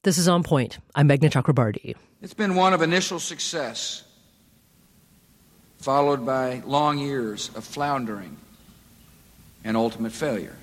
This is On Point. I'm Meghna Chakrabarti. It's been one of initial success, followed by long years of floundering and ultimate failure.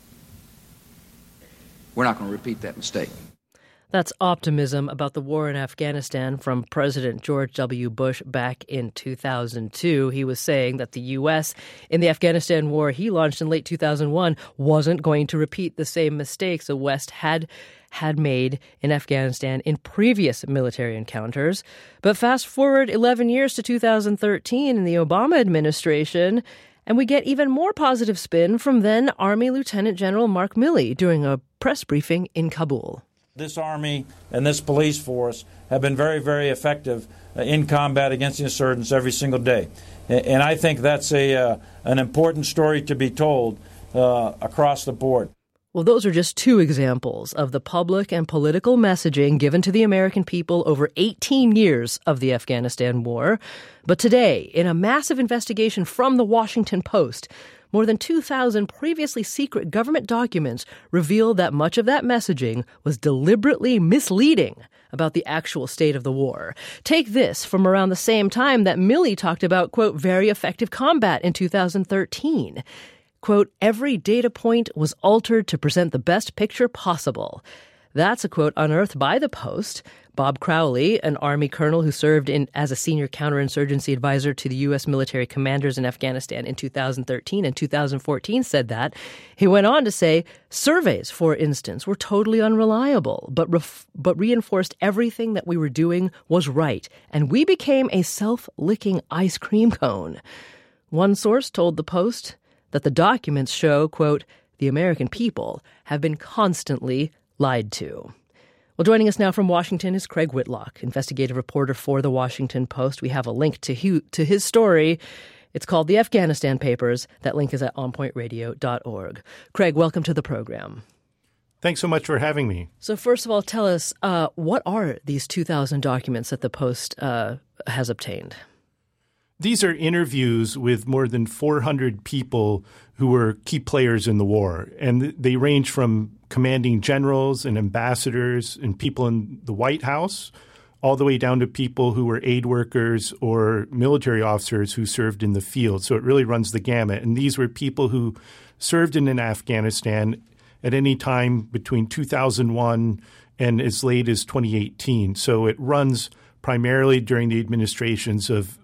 We're not going to repeat that mistake. That's optimism about the war in Afghanistan from President George W. Bush back in 2002. He was saying that the U.S. in the Afghanistan war he launched in late 2001 wasn't going to repeat the same mistakes the West had made in Afghanistan in previous military encounters. But fast forward 11 years to 2013 in the Obama administration, and we get even more positive spin from then Army Lieutenant General Mark Milley during a press briefing in Kabul. This Army and this police force have been very, very effective in combat against the insurgents every single day. And I think that's an important story to be told across the board. Well, those are just two examples of the public and political messaging given to the American people over 18 years of the Afghanistan war. But today, in a massive investigation from the Washington Post, more than 2,000 previously secret government documents reveal that much of that messaging was deliberately misleading about the actual state of the war. Take this from around the same time that Milley talked about, quote, very effective combat in 2013. Quote, every data point was altered to present the best picture possible. That's a quote unearthed by the Post. Bob Crowley, an Army colonel who served as a senior counterinsurgency advisor to the U.S. military commanders in Afghanistan in 2013 and 2014, said that. He went on to say, surveys, for instance, were totally unreliable, but reinforced everything that we were doing was right, and we became a self-licking ice cream cone. One source told the Post that the documents show, quote, the American people have been constantly lied to. Well, joining us now from Washington is Craig Whitlock, investigative reporter for The Washington Post. We have a link to his story. It's called The Afghanistan Papers. That link is at onpointradio.org. Craig, welcome to the program. Thanks so much for having me. So first of all, tell us, what are these 2,000 documents that the Post has obtained? These are interviews with more than 400 people who were key players in the war, and they range from commanding generals and ambassadors and people in the White House all the way down to people who were aid workers or military officers who served in the field. So it really runs the gamut. And these were people who served in Afghanistan at any time between 2001 and as late as 2018. So it runs primarily during the administrations of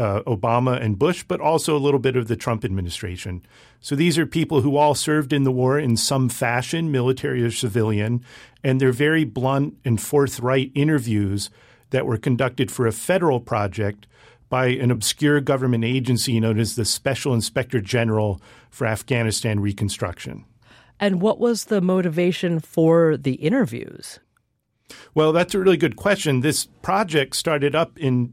Obama and Bush, but also a little bit of the Trump administration. So these are people who all served in the war in some fashion, military or civilian, and they're very blunt and forthright interviews that were conducted for a federal project by an obscure government agency known as the Special Inspector General for Afghanistan Reconstruction. And what was the motivation for the interviews? Well, that's a really good question. This project started up in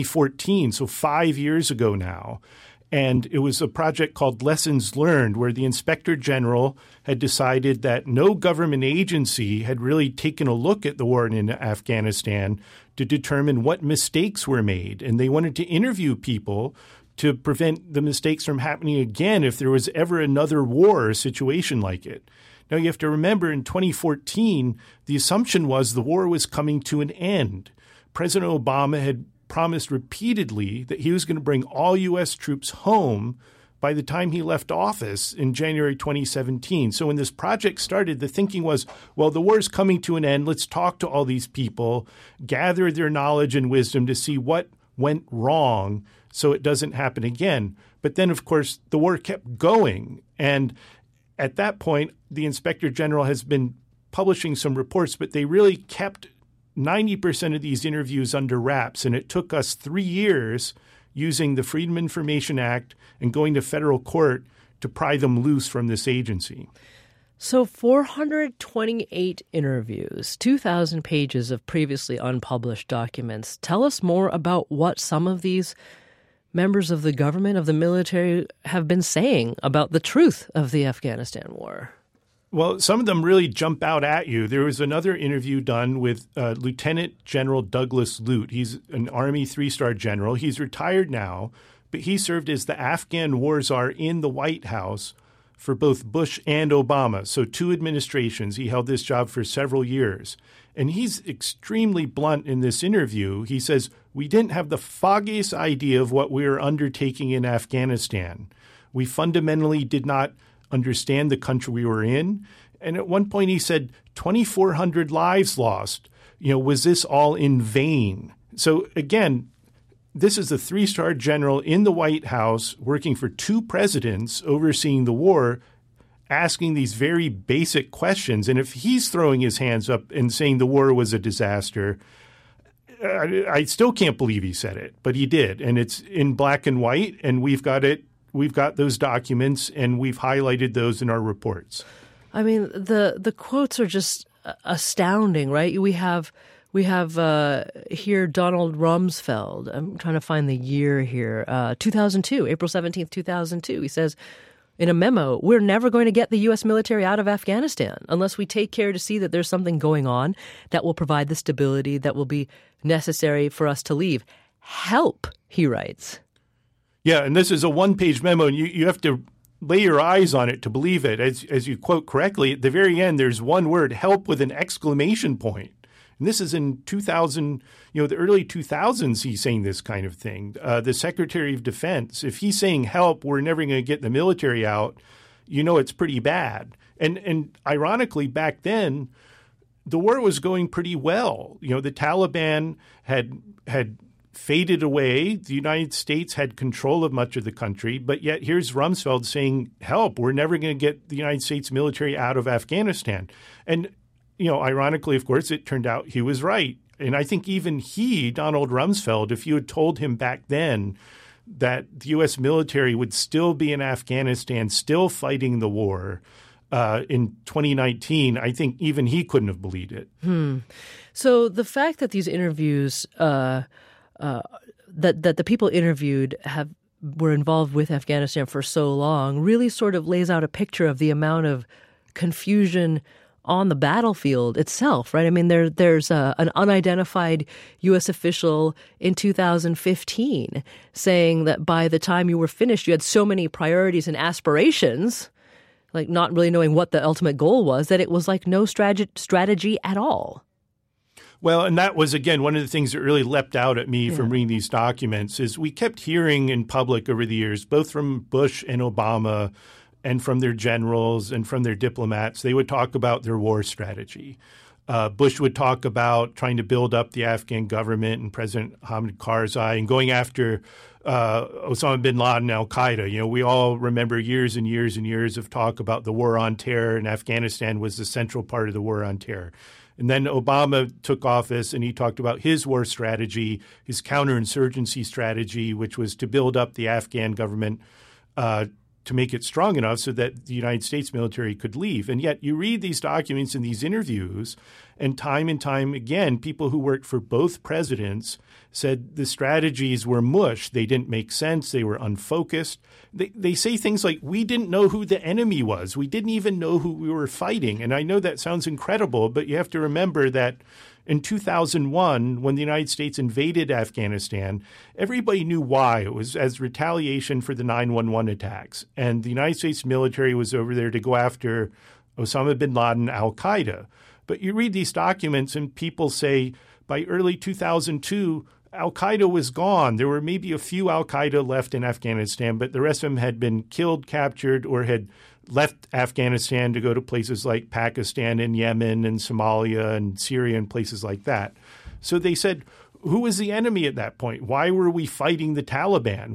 2014, so 5 years ago now. And it was a project called Lessons Learned, where the Inspector General had decided that no government agency had really taken a look at the war in Afghanistan to determine what mistakes were made. And they wanted to interview people to prevent the mistakes from happening again if there was ever another war or situation like it. Now, you have to remember in 2014, the assumption was the war was coming to an end. President Obama had promised repeatedly that he was going to bring all U.S. troops home by the time he left office in January 2017. So when this project started, the thinking was, well, the war is coming to an end. Let's talk to all these people, gather their knowledge and wisdom to see what went wrong so it doesn't happen again. But then, of course, the war kept going. And at that point, the Inspector General has been publishing some reports, but they really kept 90% of these interviews under wraps, and it took us 3 years using the Freedom of Information Act and going to federal court to pry them loose from this agency. So 428 interviews, 2,000 pages of previously unpublished documents. Tell us more about what some of these members of the government, of the military, have been saying about the truth of the Afghanistan war. Well, some of them really jump out at you. There was another interview done with Lieutenant General Douglas Lute. He's an Army 3-star general. He's retired now, but he served as the Afghan war czar in the White House for both Bush and Obama. So 2 administrations. He held this job for several years. And he's extremely blunt in this interview. He says, "We didn't have the foggiest idea of what we were undertaking in Afghanistan. We fundamentally did not understand the country we were in." And at one point he said, 2,400 lives lost. Was this all in vain? So again, this is a 3-star general in the White House working for 2 presidents overseeing the war, asking these very basic questions. And if he's throwing his hands up and saying the war was a disaster, I still can't believe he said it, but he did. And it's in black and white, and we've got it. We've got those documents, and we've highlighted those in our reports. I mean, the quotes are just astounding, right? We have here Donald Rumsfeld. I'm trying to find the year here. 2002, April 17th, 2002. He says in a memo, "We're never going to get the U.S. military out of Afghanistan unless we take care to see that there's something going on that will provide the stability that will be necessary for us to leave. Help," he writes. Yeah, and this is a 1-page memo, and you have to lay your eyes on it to believe it. As you quote correctly, at the very end, there's one word, help, with an exclamation point. And this is in 2000, the early 2000s, he's saying this kind of thing. The Secretary of Defense, if he's saying help, we're never going to get the military out, it's pretty bad. And ironically, back then, the war was going pretty well. The Taliban had faded away. The United States had control of much of the country, but yet here's Rumsfeld saying, help, we're never going to get the United States military out of Afghanistan. And ironically, of course, it turned out he was right. And I think even Donald Rumsfeld, if you had told him back then that the U.S. military would still be in Afghanistan, still fighting the war in 2019, I think even he couldn't have believed it. So the fact that these interviews, that the people interviewed were involved with Afghanistan for so long really sort of lays out a picture of the amount of confusion on the battlefield itself, right? I mean, there's an unidentified U.S. official in 2015 saying that by the time you were finished, you had so many priorities and aspirations, like not really knowing what the ultimate goal was, that it was like no strategy at all. Well, and that was, again, one of the things that really leapt out at me from reading these documents is we kept hearing in public over the years, both from Bush and Obama and from their generals and from their diplomats, they would talk about their war strategy. Bush would talk about trying to build up the Afghan government and President Hamid Karzai and going after Osama bin Laden and al-Qaeda. We all remember years and years and years of talk about the war on terror, and Afghanistan was the central part of the war on terror. And then Obama took office and he talked about his war strategy, his counterinsurgency strategy, which was to build up the Afghan government to make it strong enough so that the United States military could leave. And yet you read these documents and these interviews, and time again, people who worked for both presidents said the strategies were mush. They didn't make sense. They were unfocused. They say things like, we didn't know who the enemy was. We didn't even know who we were fighting. And I know that sounds incredible, but you have to remember that in 2001, when the United States invaded Afghanistan, everybody knew why. It was as retaliation for the 9/11 attacks. And the United States military was over there to go after Osama bin Laden, al-Qaeda. But you read these documents and people say by early 2002, al-Qaeda was gone. There were maybe a few al-Qaeda left in Afghanistan, but the rest of them had been killed, captured, or had left Afghanistan to go to places like Pakistan and Yemen and Somalia and Syria and places like that. So they said, who was the enemy at that point? Why were we fighting the Taliban?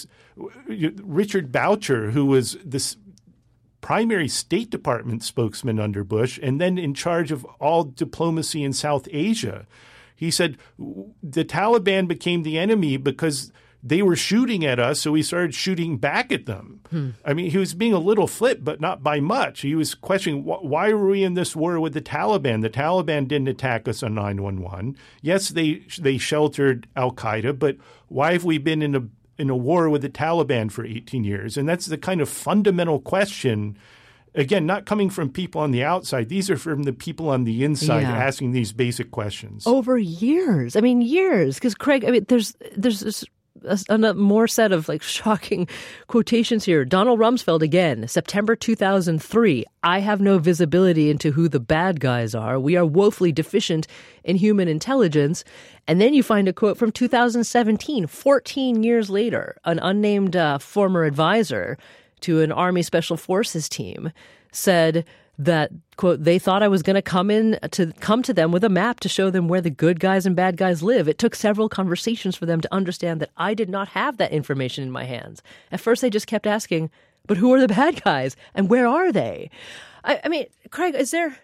Richard Boucher, who was this primary State Department spokesman under Bush and then in charge of all diplomacy in South Asia, he said the Taliban became the enemy because they were shooting at us, so we started shooting back at them. I mean, he was being a little flip, but not by much. He was questioning, why were we in this war with the Taliban? The Taliban didn't attack us on 9/11. Yes, they sheltered al-Qaeda, but why have we been in a war with the Taliban for 18 years? And that's the kind of fundamental question, again, not coming from people on the outside. These are from the people on the inside asking these basic questions. Over years. I mean, years. Because, Craig, I mean, there's more set of like shocking quotations here. Donald Rumsfeld again, September 2003. I have no visibility into who the bad guys are. We are woefully deficient in human intelligence. And then you find a quote from 2017, 14 years later, an unnamed former advisor to an Army Special Forces team said that, quote, they thought I was going to come to them with a map to show them where the good guys and bad guys live. It took several conversations for them to understand that I did not have that information in my hands. At first, they just kept asking, but who are the bad guys and where are they? I mean, Craig, is there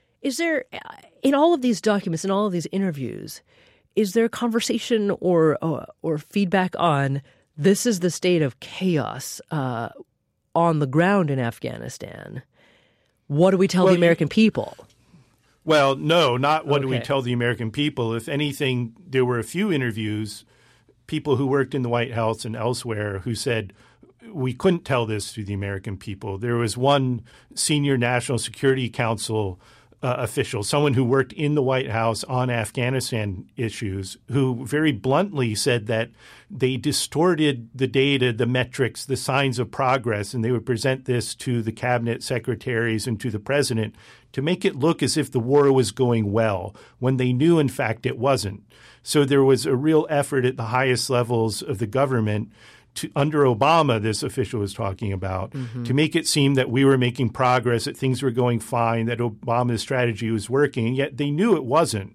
in all of these documents, in all of these interviews, is there a conversation or feedback on this is the state of chaos on the ground in Afghanistan? What do we tell the American people? Well, no, not what do we tell the American people. If anything, there were a few interviews, people who worked in the White House and elsewhere who said, we couldn't tell this to the American people. There was one senior National Security Council official, someone who worked in the White House on Afghanistan issues, who very bluntly said that they distorted the data, the metrics, the signs of progress, and they would present this to the cabinet secretaries and to the president to make it look as if the war was going well, when they knew, in fact, it wasn't. So there was a real effort at the highest levels of the government under Obama, this official was talking about, to make it seem that we were making progress, that things were going fine, that Obama's strategy was working, and yet they knew it wasn't.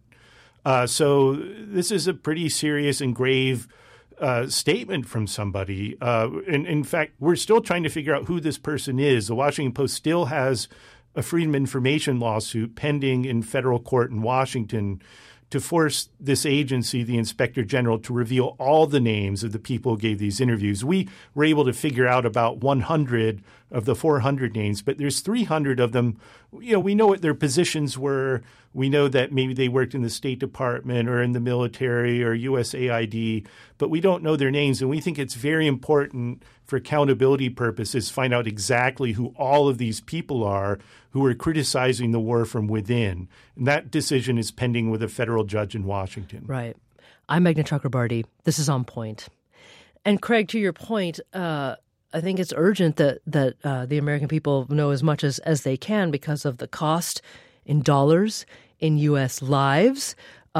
So this is a pretty serious and grave statement from somebody. And in fact, we're still trying to figure out who this person is. The Washington Post still has a Freedom of Information lawsuit pending in federal court in Washington to force this agency, the Inspector General, to reveal all the names of the people who gave these interviews. We were able to figure out about 100 of the 400 names, but there's 300 of them. You know, we know what their positions were. We know that maybe they worked in the State Department or in the military or USAID, but we don't know their names. And we think it's very important for accountability purposes to find out exactly who all of these people are who are criticizing the war from within. And that decision is pending with a federal judge in Washington. Right. I'm Meghna Chakrabarti. This is On Point. And Craig, to your point, I think it's urgent that the American people know as much as they can because of the cost in dollars, in U.S. lives,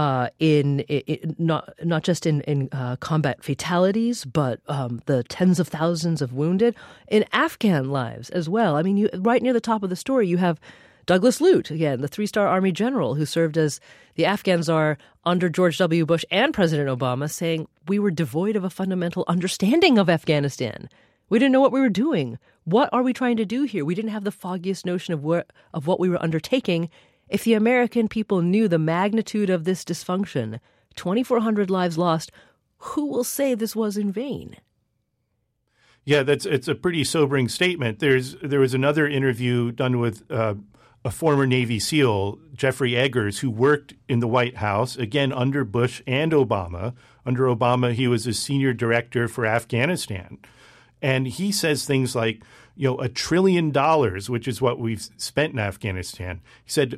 in not just in combat fatalities, but the tens of thousands of wounded, in Afghan lives as well. I mean, right near the top of the story, you have Douglas Lute, again, the three-star Army general who served as the Afghan czar under George W. Bush and President Obama, saying we were devoid of a fundamental understanding of Afghanistan. We didn't know what we were doing. What are we trying to do here? We didn't have the foggiest notion of what we were undertaking. If the American people knew the magnitude of this dysfunction, 2,400 lives lost, who will say this was in vain? Yeah, it's a pretty sobering statement. There was another interview done with a former Navy SEAL, Jeffrey Eggers, who worked in the White House, again, under Bush and Obama. Under Obama, he was a senior director for Afghanistan. And he says things like, $1 trillion, which is what we've spent in Afghanistan. He said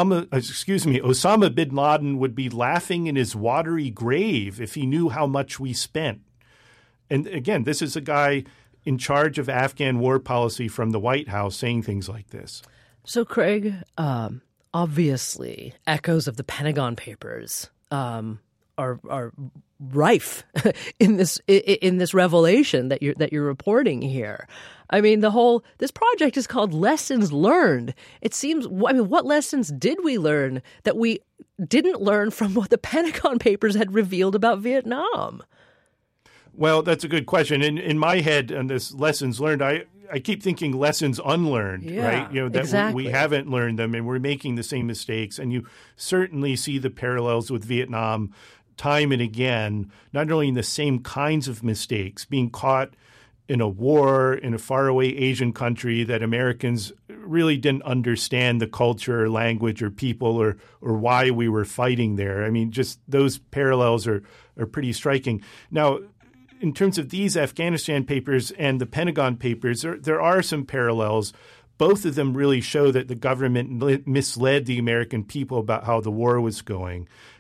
Osama bin Laden would be laughing in his watery grave if he knew how much we spent. And again, this is a guy in charge of Afghan war policy from the White House saying things like this. So, Craig, obviously, echoes of the Pentagon Papers are rife in this revelation that you're reporting here. I mean, this project is called Lessons Learned. It seems, what lessons did we learn that we didn't learn from what the Pentagon Papers had revealed about Vietnam? Well, that's a good question. In my head, on this lessons learned, I keep thinking lessons unlearned, right? That exactly. We haven't learned them and we're making the same mistakes. And you certainly see the parallels with Vietnam time and again, not only in the same kinds of mistakes, being caught in a war in a faraway Asian country that Americans really didn't understand the culture or language or people or why we were fighting there. I mean, just those parallels are pretty striking. Now, in terms of these Afghanistan papers and the Pentagon papers, there are some parallels. Both of them really show that the government misled the American people about how the war was going.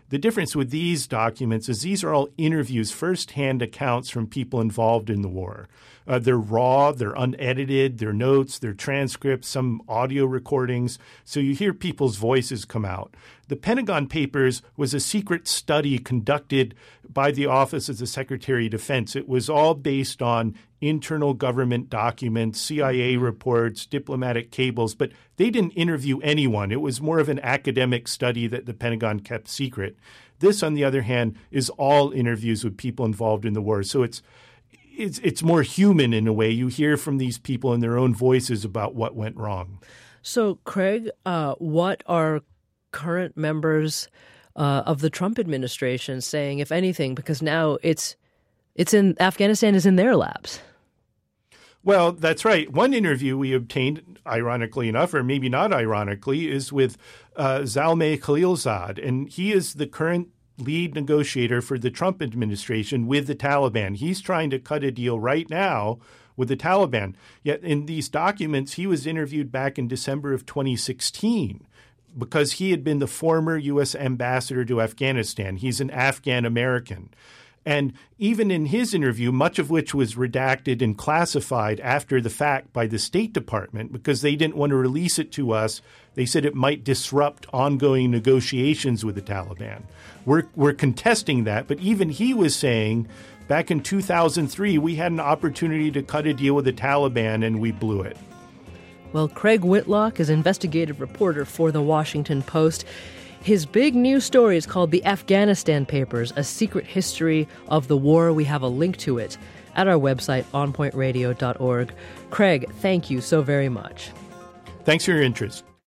The difference with these documents is these are all interviews, firsthand accounts from people involved in the war. They're raw, they're unedited, they're notes, they're transcripts, some audio recordings. So you hear people's voices come out. The Pentagon Papers was a secret study conducted by the Office of the Secretary of Defense. It was all based on internal government documents, CIA reports, diplomatic cables, but they didn't interview anyone. It was more of an academic study that the Pentagon kept secret. This, on the other hand, is all interviews with people involved in the war. So it's more human in a way. You hear from these people in their own voices about what went wrong. So, Craig, what are current members of the Trump administration saying, if anything, because now it's in Afghanistan is in their laps? Well, that's right. One interview we obtained, ironically enough, or maybe not ironically, is with Zalmay Khalilzad, and he is the current lead negotiator for the Trump administration with the Taliban. He's trying to cut a deal right now with the Taliban. Yet in these documents, he was interviewed back in December of 2016 because he had been the former U.S. ambassador to Afghanistan. He's an Afghan American. And even in his interview, much of which was redacted and classified after the fact by the State Department because they didn't want to release it to us, they said it might disrupt ongoing negotiations with the Taliban. We're contesting that, but even he was saying back in 2003, we had an opportunity to cut a deal with the Taliban and we blew it. Well, Craig Whitlock is investigative reporter for The Washington Post. His big new story is called The Afghanistan Papers, A Secret History of the War. We have a link to it at our website, onpointradio.org. Craig, thank you so very much. Thanks for your interest.